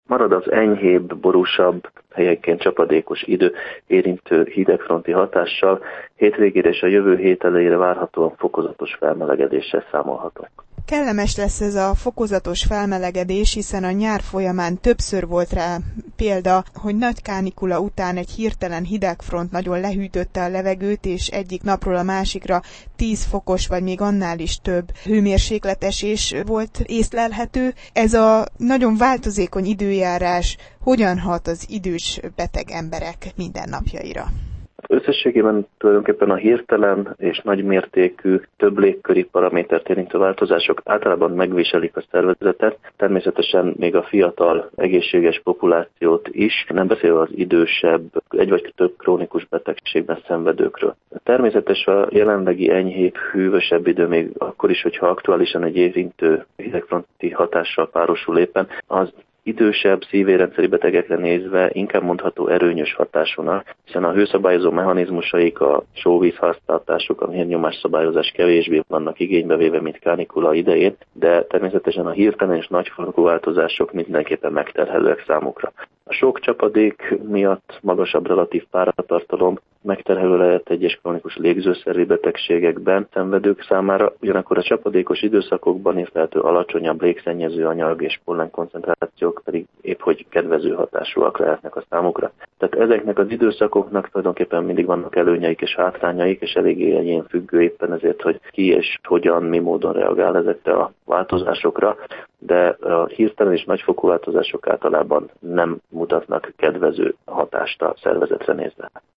Marad az enyhébb, borúsabb, helyenként csapadékos idő érintő hidegfronti hatással, hétvégére és a jövő hét elejére várhatóan fokozatos felmelegedéssel számolhatunk. Kellemes lesz ez a fokozatos felmelegedés, hiszen a nyár folyamán többször volt rá példa, hogy nagy kánikula után egy hirtelen hidegfront nagyon lehűtötte a levegőt, és egyik napról a másikra 10 fokos vagy még annál is több hőmérsékletesés volt észlelhető. Ez a nagyon változékony időjárás hogyan hat az idős beteg emberek mindennapjaira? Összességében tulajdonképpen a hirtelen és nagymértékű, több légköri paramétert érintő változások általában megviselik a szervezetet, természetesen még a fiatal, egészséges populációt is, nem beszélve az idősebb, egy vagy több krónikus betegségben szenvedőkről. Természetes a jelenlegi enyhébb, hűvösebb idő még akkor is, hogyha aktuálisan egy érintő hidegfronti hatással párosul éppen, az idősebb szívérendszeri betegekre nézve inkább mondható erőnyös hatásúnak, hiszen a hőszabályozó mechanizmusaik, a sóvízháztartásuk, a vérnyomás szabályozás kevésbé vannak igénybe véve, mint kánikula idején, de természetesen a hirtelen és nagyfokú változások mindenképpen megterhelőek számukra. A sok csapadék miatt magasabb relatív páratartalom megterhelő lehet egyes krónikus légzőszervi betegségekben szenvedők számára, ugyanakkor a csapadékos időszakokban észlelhető alacsonyabb légszennyező anyag és pollenkoncentrációk pedig épp hogy kedvező hatásúak lehetnek a számukra. Tehát ezeknek az időszakoknak tulajdonképpen mindig vannak előnyeik és hátrányaik, és eléggé egyén függő éppen ezért, hogy ki és hogyan, mi módon reagál ezekre a változásokra, de a hirtelen és nagyfokú változások általában nem mutatnak kedvező hatást a szervezetre nézve.